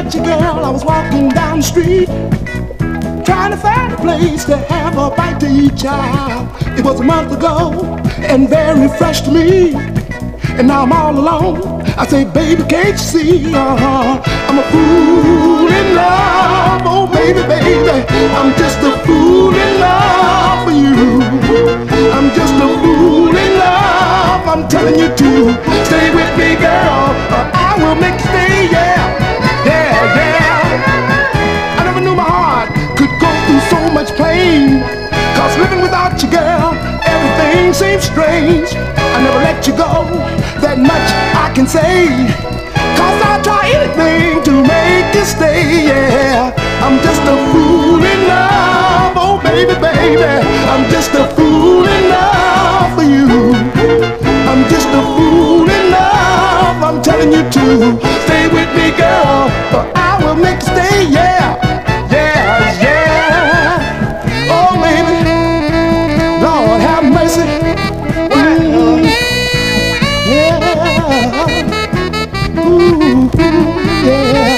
met you, girl, I was walking down the street, trying to find a place to have a bite to eat, child. It was a month ago and very fresh to me, and now I'm all alone. I say, baby, can't you see? I'm a fool in love. Oh, baby, baby, I'm just a fool in love for you. I'm just a fool in love. I'm telling you to stay with me, girl, or I will make you stay, yeah. Yeah, yeah. I never knew my heart could go through so much pain, 'cause living without you, girl, everything seems strange. I never let you go, that much I can say, 'cause I'll try anything to make you stay, yeah. I'm just a fool in love, oh baby, baby, I'm just a